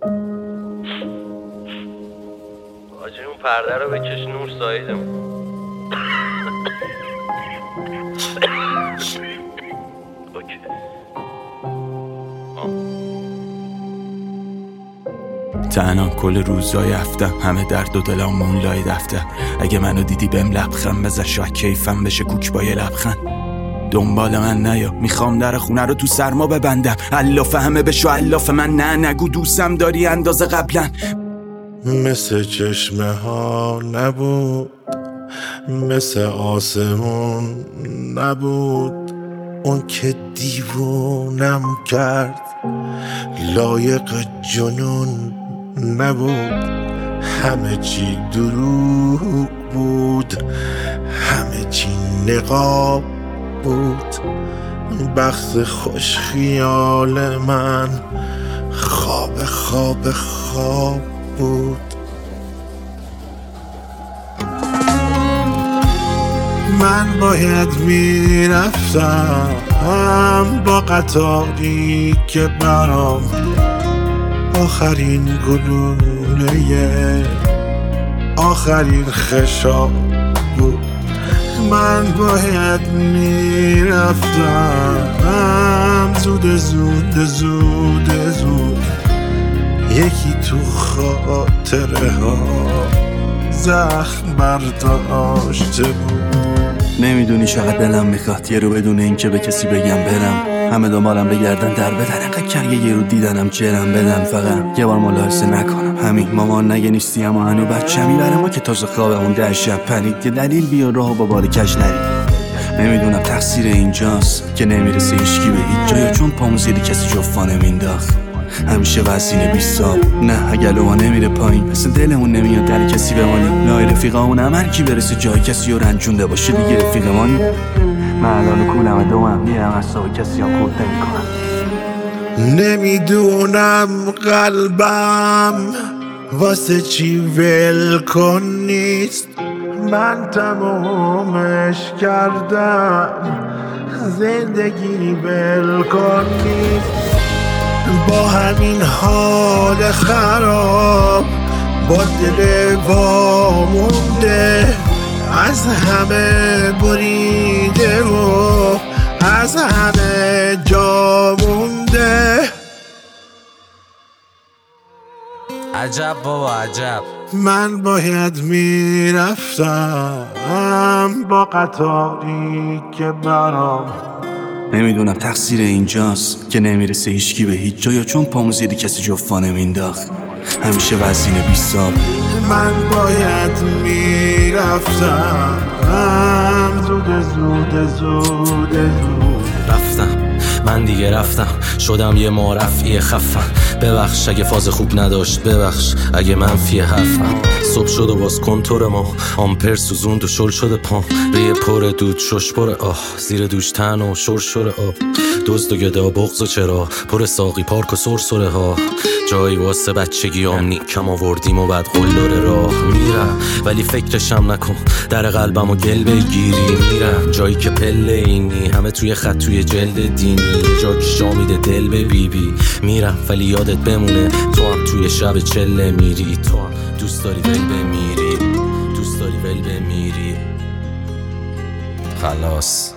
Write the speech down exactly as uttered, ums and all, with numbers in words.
آجی اون پرده رو بکش نور سایدمون. تنها کل روزای هفتم همه درد و دلامون لای دفتر. اگه منو دیدی بهم لبخند بزن، شاید کیفم بشه کوک با یه لبخند. دنبال من نیا، میخوام در خونه رو تو سرما ببندم. الاف همه بشو الاف من، نه نگو دوستم داری اندازه قبلا. مثل چشمه ها نبود، مثل آسمون نبود، اون که دیوونم کرد لایق جنون نبود. همه چی دروغ بود، همه چی نقاب بود. بخت خوش خیال من خواب خواب خواب بود. من باید میرفتم با قطاری که برام آخرین گلوله آخرین خشاب بود. من باید میرفتم زود زود زود زود، یکی تو خاطره ها زخم برداشته بود. نمیدونی چقدر دلم میخواد یه رو بدون این که به کسی بگم برم. همه دنبالم بگردن در بدن، انقدر کرگه یه رو دیدنم جرم بدن. فقط یه بار ملاحظه نکنم همین مامان نگه نیستی اما هنو بچه میبره ما که تازه خوابمون ده شب پرید. یه دلیل بیا راه با بار کش نرید. نمیدونم تقصیر اینجاست که نمیرسه هیچکی به هیچ جا، یا چون پامو زیری کسی جفا نمینداخت. همیشه وزینه بیستاب نه اگه لوها نمیره پایین، مثل دلمون نمیاد در کسی بمانیم. لای رفیقامون هم هر کی برسه جای کسی رو رنجونده باشه دیگه رفیقمانی. من الان کولم دومم میرم اصلا کسی هم خود نمی کنم. نمیدونم قلبم واسه چی ول کن نیست. من تمومش کردم زندگی ول کن نیست. با همین حال خراب با دل وامونده، از همه بریده و از همه جا مونده. عجب بابا عجب. من باید میرفتم با قطاری که برام. نمیدونم تقصیر اینجاست که نمیرسه هیچکی به هیچ جا، یا چون پامو زیری کسی جفا نمینداخت. همیشه وزینه بیستاب. من باید میرفتم زود زود زود زود. رفتم من دیگه رفتم، شدم یه معرفی خفن. ببخش اگه فاز خوب نداشت، ببخش اگه منفی حرفم. صبح شد و باز کنتور ما آمپر سوزوند و شل شده پام. ریه پر دود شش پر آه، زیر دوش تن و شرشور آب. دزد و گدا بغض و چرا پر ساقی پارک و سرسره ها. جایی واسه بچگی آمنی کم آوردیم و بعد قلدر راه میرم، ولی فکرشم نکن در قلبم و گل بگیری. میرم جایی که پله اینی همه توی خط توی جلد دینی، جا که شامیده دل به بی بی. میرم ولی یادت بمونه تو هم توی شب چله میری. تو هم دوست داری ول بمیری، دوست داری ول بمیری. خلاص